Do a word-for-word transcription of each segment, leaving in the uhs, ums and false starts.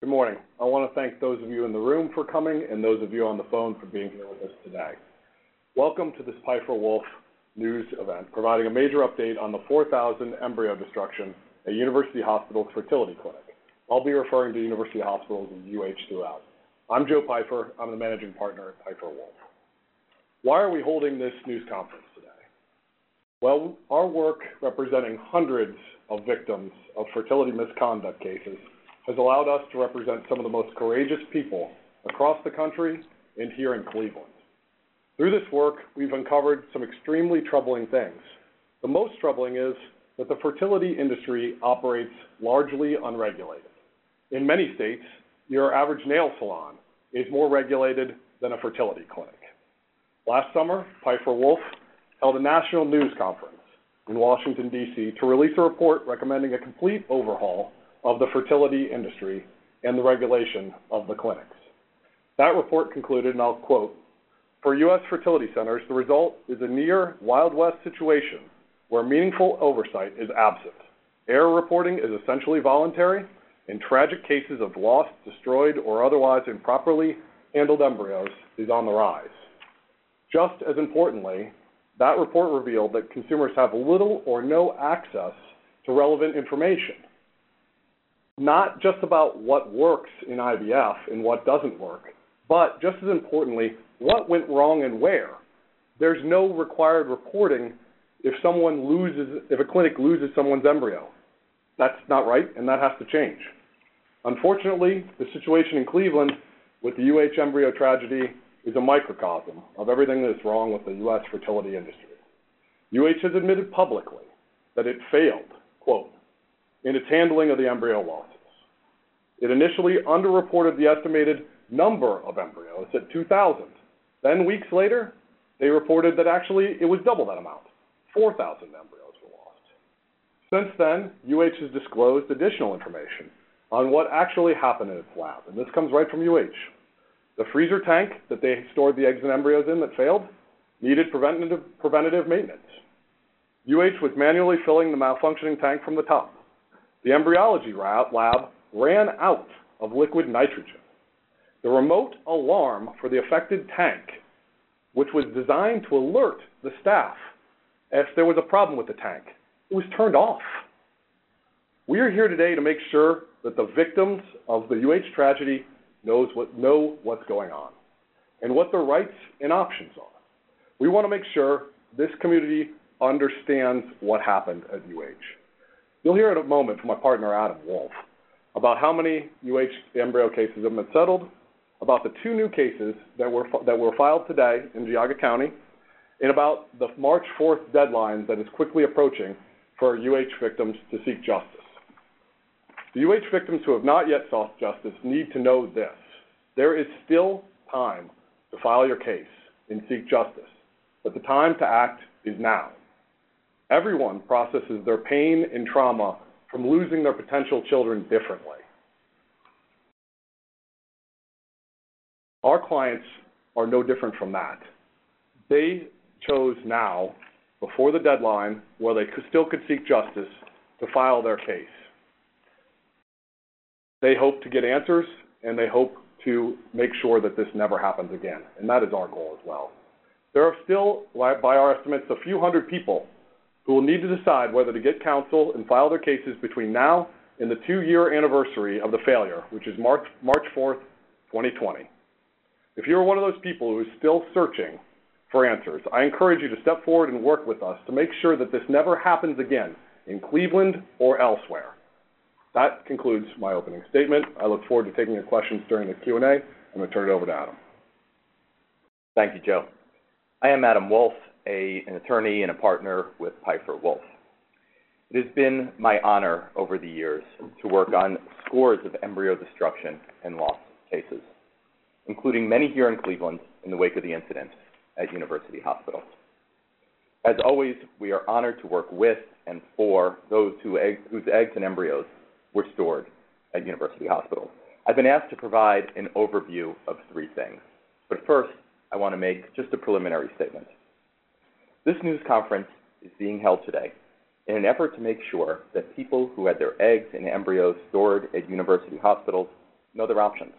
Good morning. I want to thank those of you in the room for coming and those of you on the phone for being here with us today. Welcome to this Pifer Wolf news event, providing a major update on the four thousand embryo destruction at University Hospital's fertility clinic. I'll be referring to University Hospitals as U H throughout. I'm Joe Pifer. I'm the managing partner at Pifer Wolf. Why are we holding this news conference today? Well, our work representing hundreds of victims of fertility misconduct cases has allowed us to represent some of the most courageous people across the country and here in Cleveland. Through this work, we've uncovered some extremely troubling things. The most troubling is that the fertility industry operates largely unregulated. In many states, your average nail salon is more regulated than a fertility clinic. Last summer, Pifer Wolf held a national news conference in Washington, D C to release a report recommending a complete overhaul of the fertility industry and the regulation of the clinics. That report concluded, and I'll quote, "For U S fertility centers, the result is a near Wild West situation where meaningful oversight is absent. Error reporting is essentially voluntary, and tragic cases of lost, destroyed, or otherwise improperly handled embryos is on the rise." Just as importantly, that report revealed that consumers have little or no access to relevant information. Not just about what works in I V F and what doesn't work, but just as importantly, what went wrong and where. There's no required reporting if someone loses, if a clinic loses someone's embryo. That's not right, and that has to change. Unfortunately, the situation in Cleveland with the U H embryo tragedy is a microcosm of everything that's wrong with the U S fertility industry. U H has admitted publicly that it failed, quote, in its handling of the embryo losses. It initially underreported the estimated number of embryos at two thousand. Then weeks later, they reported that actually it was double that amount. four thousand embryos were lost. Since then, U H has disclosed additional information on what actually happened in its lab, and this comes right from U H. The freezer tank that they stored the eggs and embryos in that failed needed preventative, preventative maintenance. U H was manually filling the malfunctioning tank from the top. The embryology lab ran out of liquid nitrogen. The remote alarm for the affected tank, which was designed to alert the staff if there was a problem with the tank, it was turned off. We are here today to make sure that the victims of the U H tragedy knows what, know what's going on and what their rights and options are. We want to make sure this community understands what happened at U H. You'll hear in a moment from my partner, Adam Wolf, about how many U H embryo cases have been settled, about the two new cases that were, that were filed today in Geauga County, and about the March fourth deadline that is quickly approaching for U H victims to seek justice. The U H victims who have not yet sought justice need to know this. There is still time to file your case and seek justice, but the time to act is now. Everyone processes their pain and trauma from losing their potential children differently. Our clients are no different from that. They chose now, before the deadline, where they could, still could seek justice, to file their case. They hope to get answers, and they hope to make sure that this never happens again, and that is our goal as well. There are still, by our estimates, a few hundred people who will need to decide whether to get counsel and file their cases between now and the two-year anniversary of the failure, which is March, March fourth, twenty twenty. If you're one of those people who is still searching for answers, I encourage you to step forward and work with us to make sure that this never happens again in Cleveland or elsewhere. That concludes my opening statement. I look forward to taking your questions during the Q and A. I'm going to turn it over to Adam. Thank you, Joe. I am Adam Wolf, a, an attorney and a partner with Pifer Wolf. It has been my honor over the years to work on scores of embryo destruction and loss cases, including many here in Cleveland in the wake of the incident at University Hospital. As always, we are honored to work with and for those who egg, whose eggs and embryos were stored at University Hospital. I've been asked to provide an overview of three things. But first, I want to make just a preliminary statement. This news conference is being held today in an effort to make sure that people who had their eggs and embryos stored at university hospitals know their options.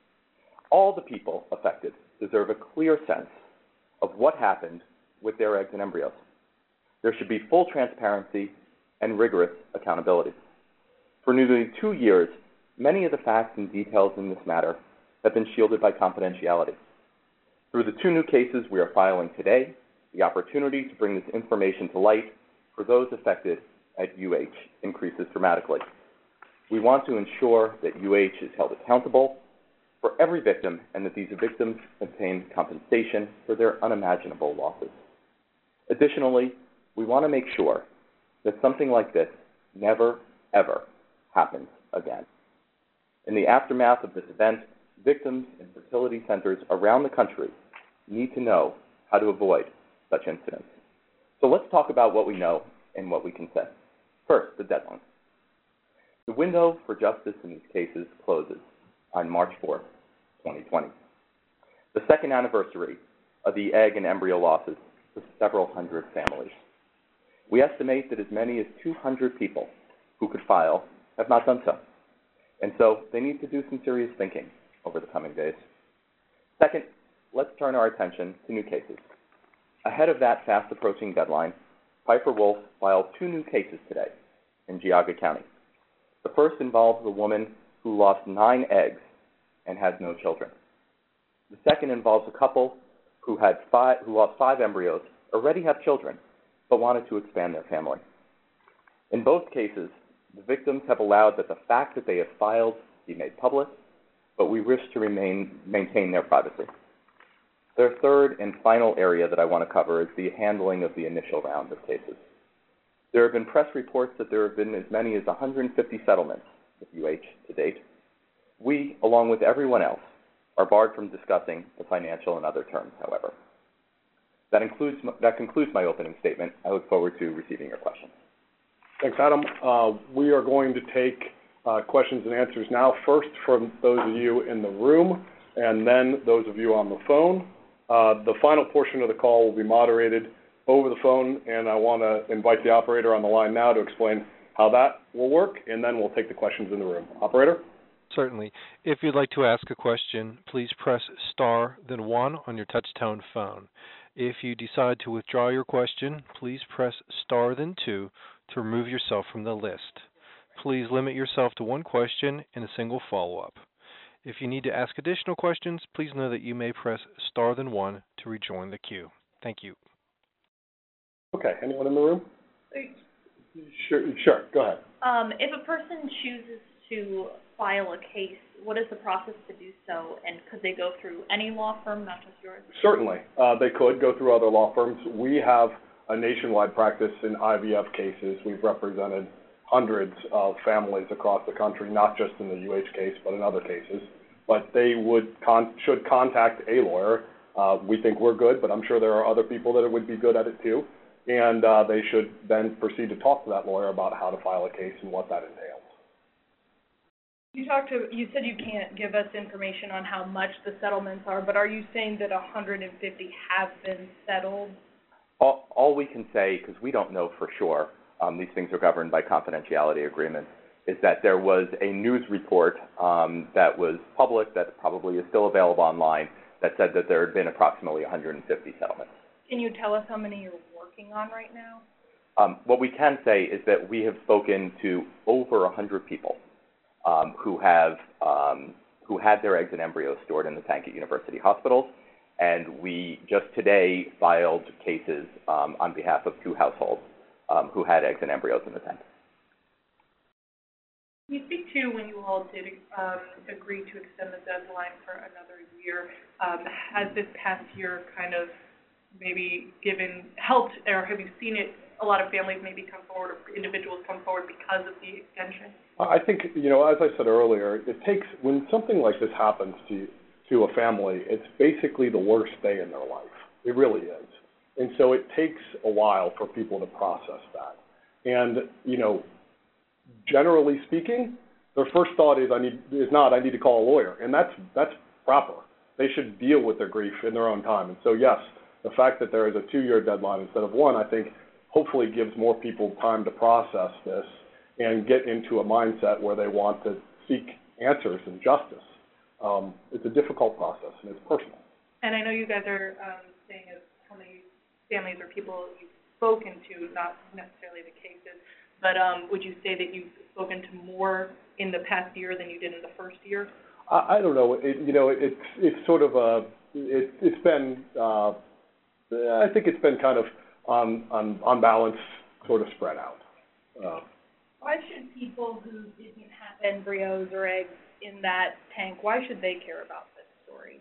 All the people affected deserve a clear sense of what happened with their eggs and embryos. There should be full transparency and rigorous accountability. For nearly two years, many of the facts and details in this matter have been shielded by confidentiality. Through the two new cases we are filing today, the opportunity to bring this information to light for those affected at U H increases dramatically. We want to ensure that U H is held accountable for every victim and that these victims obtain compensation for their unimaginable losses. Additionally, we want to make sure that something like this never, ever happens again. In the aftermath of this event, victims in fertility centers around the country need to know how to avoid such incidents. So let's talk about what we know and what we can say. First, the deadline. The window for justice in these cases closes on March fourth, twenty twenty, the second anniversary of the egg and embryo losses for several hundred families. We estimate that as many as two hundred people who could file have not done so, and so they need to do some serious thinking over the coming days. Second, let's turn our attention to new cases. Ahead of that fast-approaching deadline, Piper Wolf filed two new cases today in Geauga County. The first involves a woman who lost nine eggs and has no children. The second involves a couple who had five, who lost five embryos, already have children, but wanted to expand their family. In both cases, the victims have allowed that the fact that they have filed be made public, but we wish to remain, maintain their privacy. The third and final area that I want to cover is the handling of the initial round of cases. There have been press reports that there have been as many as one hundred fifty settlements with U H to date. We, along with everyone else, are barred from discussing the financial and other terms, however. That, includes, that concludes my opening statement. I look forward to receiving your questions. Thanks, Adam. Uh, we are going to take uh, questions and answers now, first from those of you in the room, and then those of you on the phone. Uh, the final portion of the call will be moderated over the phone, and I want to invite the operator on the line now to explain how that will work, and then we'll take the questions in the room. Operator? Certainly. If you'd like to ask a question, please press star, then one on your touch-tone phone. If you decide to withdraw your question, please press star, then two to remove yourself from the list. Please limit yourself to one question and a single follow-up. If you need to ask additional questions, please know that you may press star, then one to rejoin the queue. Thank you. Okay. Anyone in the room? Sure. Sure. Go ahead. Um, if a person chooses to file a case, what is the process to do so, and could they go through any law firm, not just yours? Certainly. Uh, they could go through other law firms. We have a nationwide practice in I V F cases. We've represented hundreds of families across the country, not just in the U H case, but in other cases. But they would con- should contact a lawyer. Uh, we think we're good, but I'm sure there are other people that would be good at it too. And uh, they should then proceed to talk to that lawyer about how to file a case and what that entails. You talked to, you said you can't give us information on how much the settlements are, but are you saying that one hundred fifty have been settled? All, all we can say, because we don't know for sure, um, these things are governed by confidentiality agreements, is that there was a news report um, that was public, that probably is still available online, that said that there had been approximately one hundred fifty settlements. Can you tell us how many you're working on right now? Um, what we can say is that we have spoken to over one hundred people um, who have um, who had their eggs and embryos stored in the tank at university hospitals, and we just today filed cases um, on behalf of two households um, who had eggs and embryos in the tank. Can you speak to when you all did um, agree to extend the deadline for another year? Um, has this past year kind of maybe given, helped, or have you seen it, a lot of families maybe come forward or individuals come forward because of the extension? I think, you know, as I said earlier, it takes, when something like this happens to to a family, it's basically the worst day in their life. It really is. And so it takes a while for people to process that. And, you know, generally speaking, their first thought is I need is not I need to call a lawyer, and that's that's proper. They should deal with their grief in their own time. And so yes, the fact that there is a two-year deadline instead of one, I think, hopefully gives more people time to process this and get into a mindset where they want to seek answers and justice. Um, it's a difficult process, and it's personal. And I know you guys are um, saying of how many families or people you've spoken to, not necessarily the cases, but um, would you say that you've spoken to more in the past year than you did in the first year? I, I don't know. It, you know, it's it's sort of a it, it's been uh, I think it's been kind of on on on balance, sort of spread out. Uh, Why should people who didn't have embryos or eggs in that tank, why should they care about this story?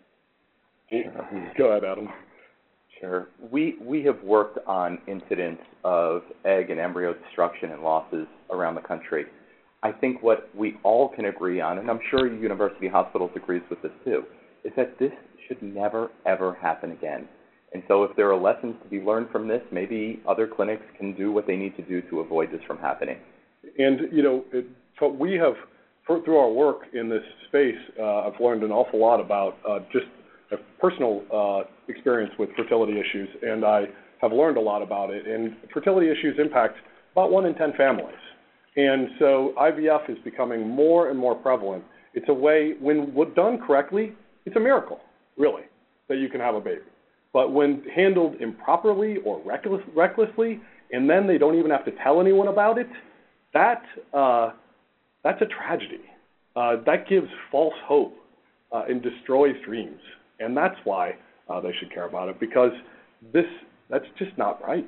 Go ahead, Adam. Sure. We, we have worked on incidents of egg and embryo destruction and losses around the country. I think what we all can agree on, and I'm sure University Hospitals agrees with this too, is that this should never, ever happen again. And so if there are lessons to be learned from this, maybe other clinics can do what they need to do to avoid this from happening. And, you know, it, so we have, for, through our work in this space, uh, I've learned an awful lot about uh, just a personal uh, experience with fertility issues, and I have learned a lot about it. And fertility issues impact about one in ten families. And so I V F is becoming more and more prevalent. It's a way, when done correctly, it's a miracle, really, that you can have a baby. But when handled improperly or reckless, recklessly, and then they don't even have to tell anyone about it, that uh, that's a tragedy. Uh, that gives false hope uh, and destroys dreams. And that's why uh, they should care about it, because this that's just not right.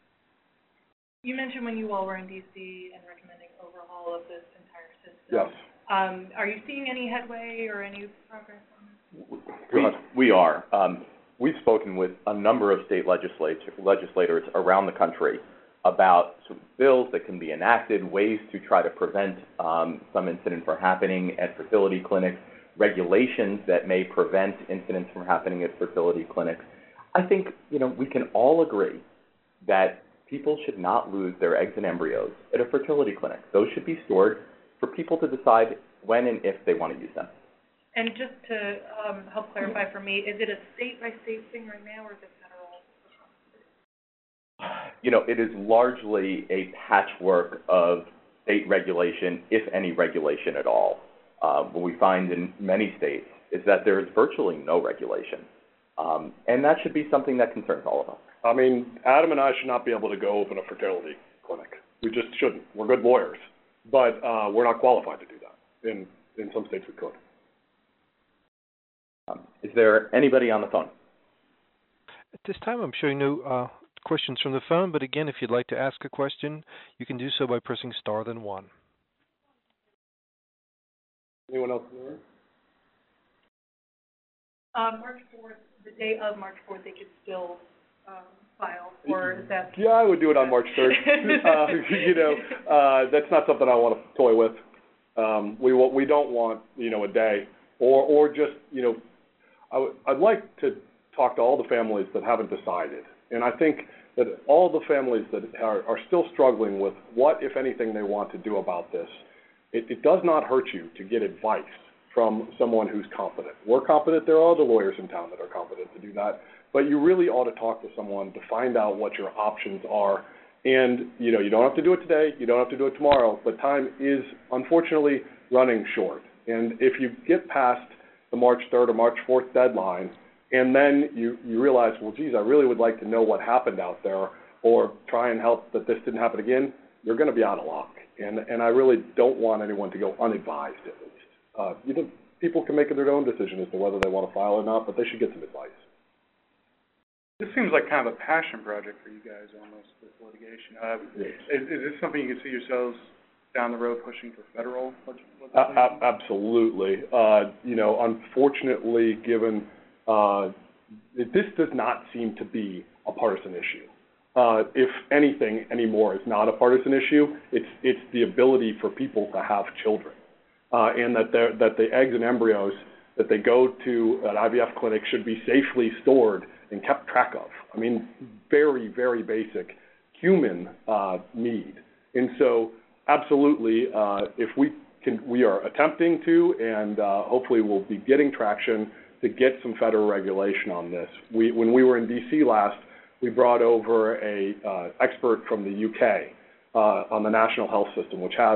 You mentioned when you all were in D C and recommending overhaul of this entire system. Yes. Um, are you seeing any headway or any progress on this? We, we are. Um, we've spoken with a number of state legislators, legislators around the country about some bills that can be enacted, ways to try to prevent um, some incident from happening at fertility clinics, regulations that may prevent incidents from happening at fertility clinics. I think, you know, we can all agree that people should not lose their eggs and embryos at a fertility clinic. Those should be stored for people to decide when and if they want to use them. And just to um, help clarify for me, is it a state-by-state thing right now, or is it federal? You know, it is largely a patchwork of state regulation, if any regulation at all. Uh, what we find in many states is that there is virtually no regulation. Um, and that should be something that concerns all of us. I mean, Adam and I should not be able to go open a fertility clinic. We just shouldn't. We're good lawyers. But uh, we're not qualified to do that. In, in some states we could. Um, is there anybody on the phone? At this time, I'm showing no uh, questions from the phone, but again, if you'd like to ask a question, you can do so by pressing star then one. Anyone else in the room? Um, March fourth, the day of March fourth, they could still um, file, or is that? Yeah, I would do it on March third. uh, you know, uh, that's not something I want to toy with. Um, we we don't want, you know, a day, or or just, you know, I w- I'd like to talk to all the families that haven't decided, and I think that all the families that are, are still struggling with what, if anything, they want to do about this. It, it does not hurt you to get advice from someone who's competent. We're competent. There are other lawyers in town that are competent to do that. But you really ought to talk to someone to find out what your options are. And, you know, you don't have to do it today. You don't have to do it tomorrow. But time is, unfortunately, running short. And if you get past the March third or March fourth deadline, and then you, you realize, well, geez, I really would like to know what happened out there, or try and help that this didn't happen again, you're going to be out of luck. And, and I really don't want anyone to go unadvised, at least. Uh, you know, people can make their own decision as to whether they want to file or not, but they should get some advice. This seems like kind of a passion project for you guys, almost, this litigation. Uh, Yes. is, is this something you can see yourselves down the road pushing for federal legislation? Uh, ab- absolutely. Uh, you know, unfortunately, given uh, this does not seem to be a partisan issue. Uh, if anything anymore is not a partisan issue, it's it's the ability for people to have children, uh, and that they're- that the eggs and embryos that they go to an I V F clinic should be safely stored and kept track of. I mean, very, very basic human uh, need. And so, absolutely, uh, if we can, we are attempting to, and uh, hopefully we'll be getting traction to get some federal regulation on this. We, when we were in D C last, we brought over a uh, expert from the U K uh, on the national health system, which has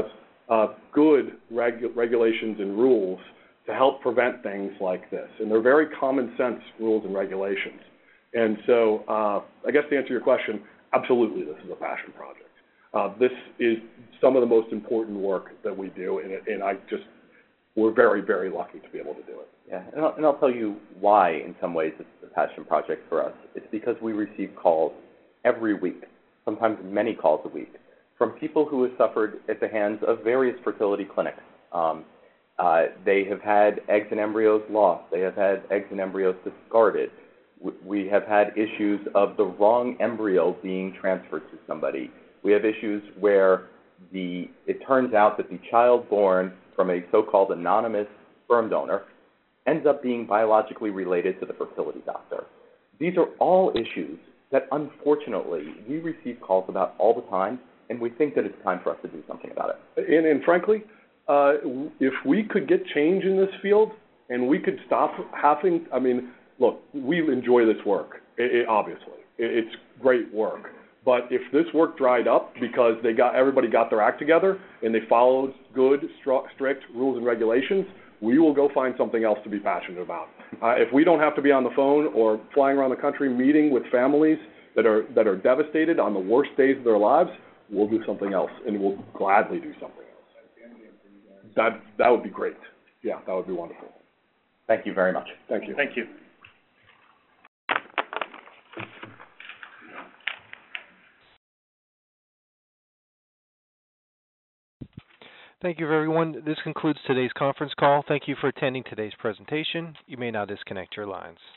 uh, good regu- regulations and rules to help prevent things like this. And they're very common sense rules and regulations. And so, uh, I guess to answer your question, absolutely this is a passion project. Uh, this is some of the most important work that we do, and, and I just, we're very, very lucky to be able to do it. Yeah, and I'll, and I'll tell you why in some ways it's a passion project for us. It's because we receive calls every week, sometimes many calls a week, from people who have suffered at the hands of various fertility clinics. Um, uh, they have had eggs and embryos lost. They have had eggs and embryos discarded. W- we have had issues of the wrong embryo being transferred to somebody. We have issues where the it turns out that the child born from a so-called anonymous sperm donor ends up being biologically related to the fertility doctor. These are all issues that unfortunately we receive calls about all the time, and we think that it's time for us to do something about it. And, and frankly, uh, if we could get change in this field and we could stop having, I mean, look, we enjoy this work, it, it, obviously. It, it's great work. But if this work dried up because they got everybody got their act together and they followed good, stru- strict rules and regulations, we will go find something else to be passionate about. Uh, if we don't have to be on the phone or flying around the country meeting with families that are that are devastated on the worst days of their lives, we'll do something else, and we'll gladly do something else. That that would be great. Yeah, that would be wonderful. Thank you very much. Thank you. Thank you. Thank you, everyone. This concludes today's conference call. Thank you for attending today's presentation. You may now disconnect your lines.